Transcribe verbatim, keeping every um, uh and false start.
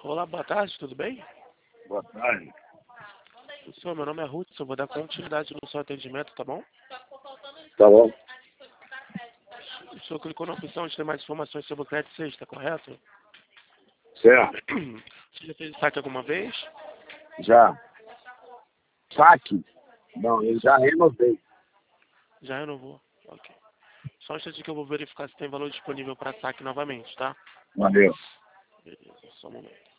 Olá, boa tarde, tudo bem? Boa tarde. Senhor, meu nome é Ruth, eu vou dar continuidade no seu atendimento, tá bom? Tá bom? O senhor clicou na opção de ter mais informações sobre o crédito sexta, correto? Certo. Você já fez saque alguma vez? Já. Saque? Não, eu já renovei. Já renovou? Ok. Só um instante que eu vou verificar se tem valor disponível para saque novamente, tá? Valeu. Beleza, só um momento.